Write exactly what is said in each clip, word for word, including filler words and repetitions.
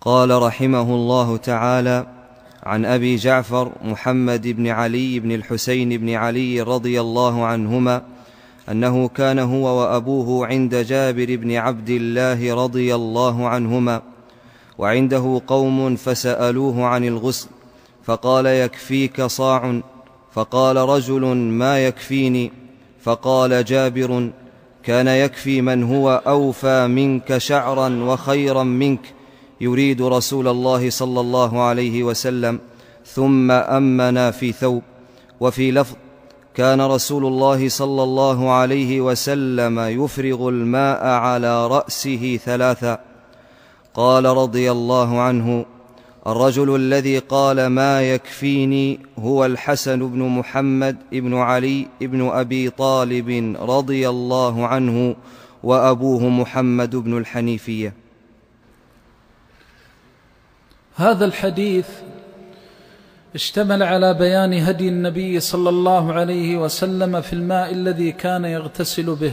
قال رحمه الله تعالى: عن أبي جعفر محمد بن علي بن الحسين بن علي رضي الله عنهما أنه كان هو وأبوه عند جابر بن عبد الله رضي الله عنهما، وعنده قوم فسألوه عن الغسل فقال: يكفيك صاع. فقال رجل: ما يكفيني؟ فقال جابر: كان يكفي من هو أوفى منك شعرا وخيرا منك، يريد رسول الله صلى الله عليه وسلم، ثم أمنا في ثوب. وفي لفظ: كان رسول الله صلى الله عليه وسلم يفرغ الماء على رأسه ثلاثا. قال رضي الله عنه: الرجل الذي قال ما يكفيني هو الحسن بن محمد بن علي بن أبي طالب رضي الله عنه، وأبوه محمد بن الحنيفية. هذا الحديث اشتمل على بيان هدي النبي صلى الله عليه وسلم في الماء الذي كان يغتسل به،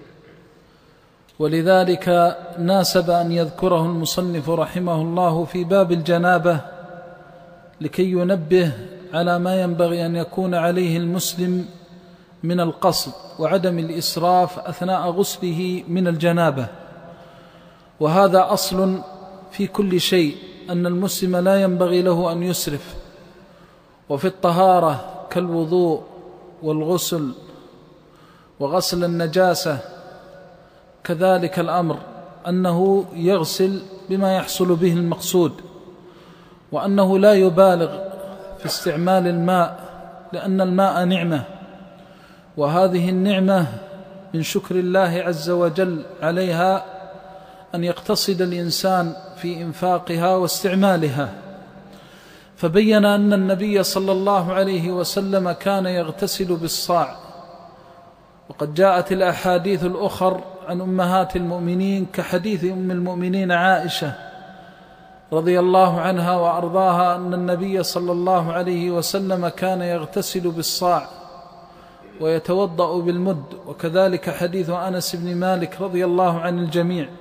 ولذلك ناسب أن يذكره المصنف رحمه الله في باب الجنابة لكي ينبه على ما ينبغي أن يكون عليه المسلم من القصد وعدم الإسراف أثناء غسله من الجنابة. وهذا أصل في كل شيء، أن المسلم لا ينبغي له أن يسرف، وفي الطهارة كالوضوء والغسل وغسل النجاسة كذلك الأمر، أنه يغسل بما يحصل به المقصود، وأنه لا يبالغ في استعمال الماء، لأن الماء نعمة، وهذه النعمة من شكر الله عز وجل عليها أن يقتصد الإنسان في إنفاقها واستعمالها. فبين أن النبي صلى الله عليه وسلم كان يغتسل بالصاع، وقد جاءت الأحاديث الأخر عن أمهات المؤمنين كحديث أم المؤمنين عائشة رضي الله عنها وأرضاها أن النبي صلى الله عليه وسلم كان يغتسل بالصاع ويتوضأ بالمد، وكذلك حديث أنس بن مالك رضي الله عن الجميع.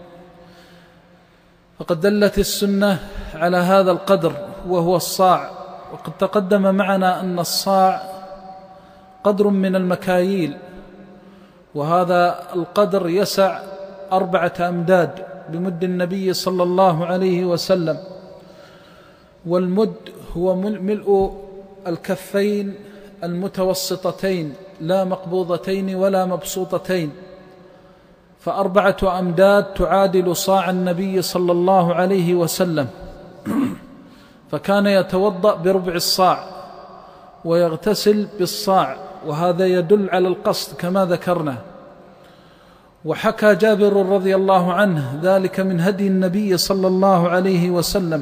فقد دلت السنة على هذا القدر وهو الصاع، وقد تقدم معنا أن الصاع قدر من المكاييل، وهذا القدر يسع أربعة أمداد بمد النبي صلى الله عليه وسلم. والمد هو ملء الكفين المتوسطتين لا مقبوضتين ولا مبسوطتين، فأربعة أمداد تعادل صاع النبي صلى الله عليه وسلم. فكان يتوضأ بربع الصاع ويغتسل بالصاع، وهذا يدل على القصد كما ذكرنا. وحكى جابر رضي الله عنه ذلك من هدي النبي صلى الله عليه وسلم،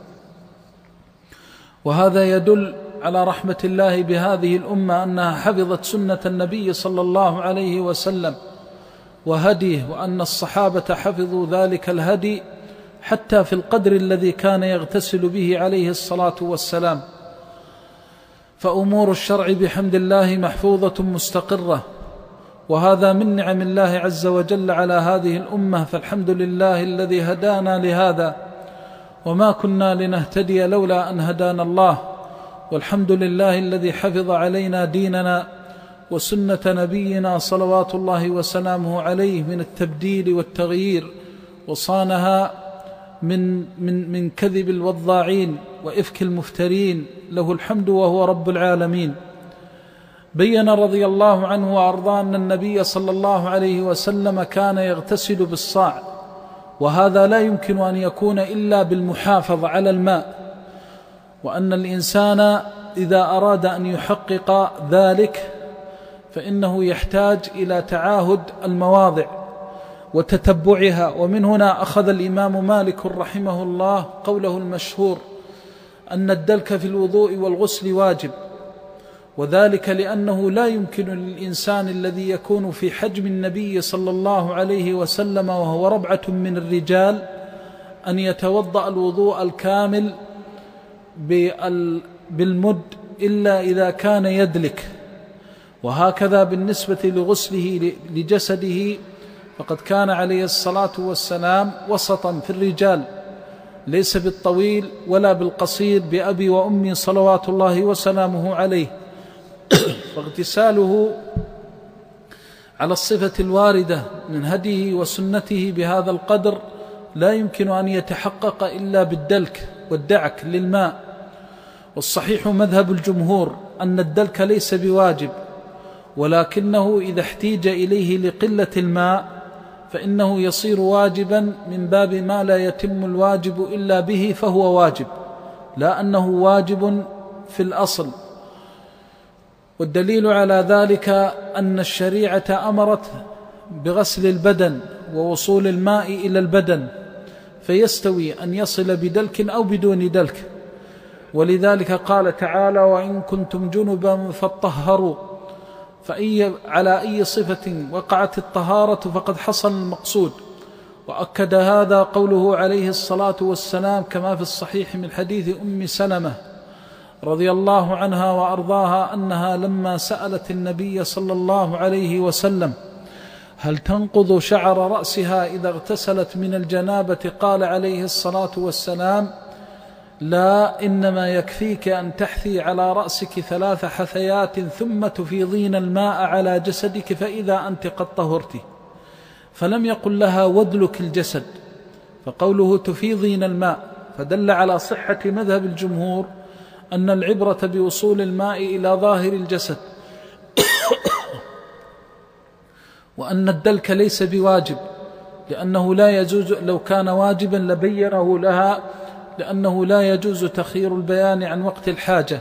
وهذا يدل على رحمة الله بهذه الأمة أنها حفظت سنة النبي صلى الله عليه وسلم وهديه، وأن الصحابة حفظوا ذلك الهدي حتى في القدر الذي كان يغتسل به عليه الصلاة والسلام. فأمور الشرع بحمد الله محفوظة مستقرة، وهذا من نعم الله عز وجل على هذه الأمة، فالحمد لله الذي هدانا لهذا، وما كنا لنهتدي لولا أن هدانا الله، والحمد لله الذي حفظ علينا ديننا وسنة نبينا صلوات الله وسلامه عليه من التبديل والتغيير، وصانها من, من, من كذب الوضاعين وإفك المفترين، له الحمد وهو رب العالمين. بين رضي الله عنه وأرضاه أن النبي صلى الله عليه وسلم كان يغتسل بالصاع، وهذا لا يمكن أن يكون إلا بالمحافظة على الماء، وأن الإنسان إذا أراد أن يحقق ذلك فإنه يحتاج إلى تعاهد المواضع وتتبعها. ومن هنا أخذ الإمام مالك رحمه الله قوله المشهور أن الدلك في الوضوء والغسل واجب، وذلك لأنه لا يمكن للإنسان الذي يكون في حجم النبي صلى الله عليه وسلم وهو ربعة من الرجال أن يتوضأ الوضوء الكامل بالمد إلا إذا كان يدلك. وهكذا بالنسبة لغسله لجسده، فقد كان عليه الصلاة والسلام وسطا في الرجال، ليس بالطويل ولا بالقصير، بأبي وأمي صلوات الله وسلامه عليه. فاغتساله على الصفة الواردة من هديه وسنته بهذا القدر لا يمكن أن يتحقق إلا بالدلك والدعك للماء. والصحيح مذهب الجمهور أن الدلك ليس بواجب، ولكنه إذا احتيج إليه لقلة الماء فإنه يصير واجبا من باب ما لا يتم الواجب إلا به فهو واجب، لا أنه واجب في الأصل. والدليل على ذلك أن الشريعة أمرت بغسل البدن ووصول الماء إلى البدن، فيستوي أن يصل بدلك أو بدون دلك. ولذلك قال تعالى: وإن كنتم جنبا فاطهروا. فأي على أي صفة وقعت الطهارة فقد حصل المقصود. وأكد هذا قوله عليه الصلاة والسلام كما في الصحيح من حديث أم سلمة رضي الله عنها وأرضاها أنها لما سألت النبي صلى الله عليه وسلم هل تنقض شعر رأسها إذا اغتسلت من الجنابة، قال عليه الصلاة والسلام: لا، إنما يكفيك أن تحثي على رأسك ثلاث حثيات ثم تفيضين الماء على جسدك فإذا أنت قد طهرت. فلم يقل لها ودلك الجسد، فقوله تفيضين الماء فدل على صحة مذهب الجمهور أن العبرة بوصول الماء إلى ظاهر الجسد، وأن الدلك ليس بواجب، لأنه لا يجوز، لو كان واجبا لبينه لها، لأنه لا يجوز تخيير البيان عن وقت الحاجة.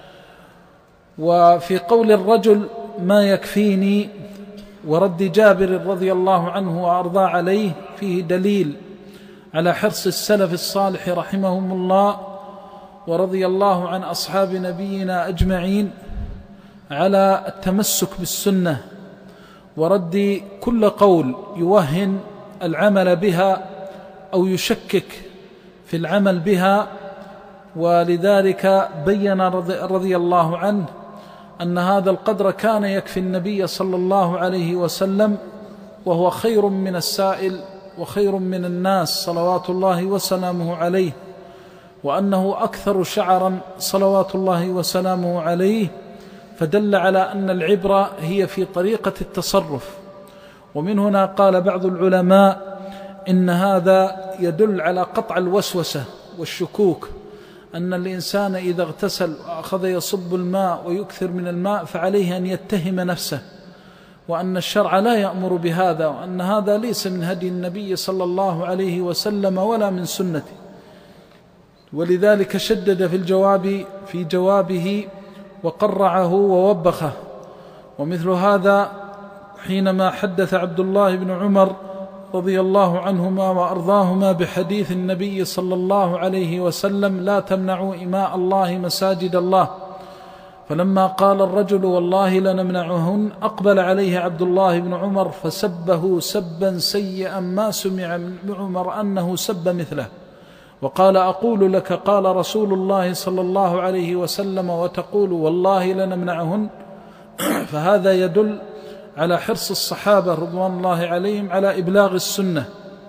وفي قول الرجل ما يكفيني ورد جابر رضي الله عنه وأرضى عليه فيه دليل على حرص السلف الصالح رحمهم الله ورضي الله عن أصحاب نبينا أجمعين على التمسك بالسنة ورد كل قول يوهن العمل بها أو يشكك في العمل بها. ولذلك بين رضي الله عنه أن هذا القدر كان يكفي النبي صلى الله عليه وسلم، وهو خير من السائل وخير من الناس صلوات الله وسلامه عليه، وأنه أكثر شعرا صلوات الله وسلامه عليه، فدل على أن العبرة هي في طريقة التصرف. ومن هنا قال بعض العلماء إن هذا يدل على قطع الوسوسة والشكوك، أن الإنسان إذا اغتسل وأخذ يصب الماء ويكثر من الماء فعليه أن يتهم نفسه، وأن الشرع لا يأمر بهذا، وأن هذا ليس من هدي النبي صلى الله عليه وسلم ولا من سنته. ولذلك شدد في الجواب في جوابه وقرعه ووبخه. ومثل هذا حينما حدث عبد الله بن عمر رضي الله عنهما وأرضاهما بحديث النبي صلى الله عليه وسلم: لا تمنعوا إماء الله مساجد الله. فلما قال الرجل والله لنمنعهن، أقبل عليه عبد الله بن عمر فسبه سبا سيئا ما سمع من عمر أنه سب مثله، وقال: أقول لك قال رسول الله صلى الله عليه وسلم وتقول والله لنمنعهن. فهذا يدل على حرص الصحابة رضوان الله عليهم على إبلاغ السنة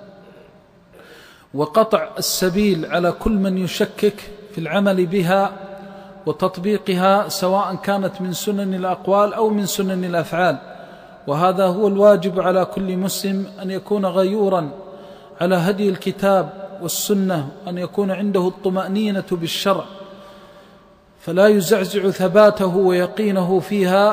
وقطع السبيل على كل من يشكك في العمل بها وتطبيقها، سواء كانت من سنن الأقوال أو من سنن الأفعال. وهذا هو الواجب على كل مسلم، أن يكون غيورا على هدي الكتاب والسنة، أن يكون عنده الطمأنينة بالشرع، فلا يزعزع ثباته ويقينه فيها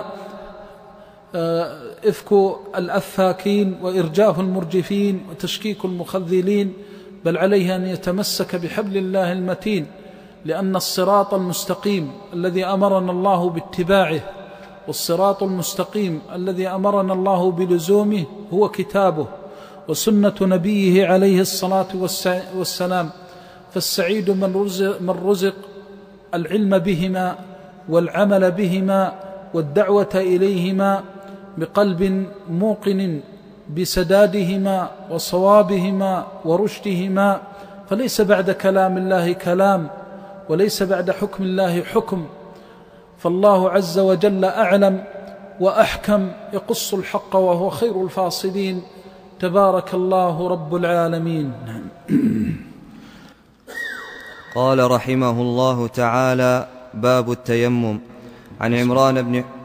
إفك الأفاكين وإرجاف المرجفين وتشكيك المخذلين، بل عليه أن يتمسك بحبل الله المتين، لأن الصراط المستقيم الذي أمرنا الله باتباعه والصراط المستقيم الذي أمرنا الله بلزومه هو كتابه وسنة نبيه عليه الصلاة والسلام. فالسعيد من رزق, من رزق العلم بهما والعمل بهما والدعوة إليهما بقلب موقن بسدادهما وصوابهما ورشدهما، فليس بعد كلام الله كلام وليس بعد حكم الله حكم. فالله عز وجل أعلم وأحكم، يقص الحق وهو خير الفاصلين. تبارك الله رب العالمين. قال رحمه الله تعالى: باب التيمم. عن عمران بن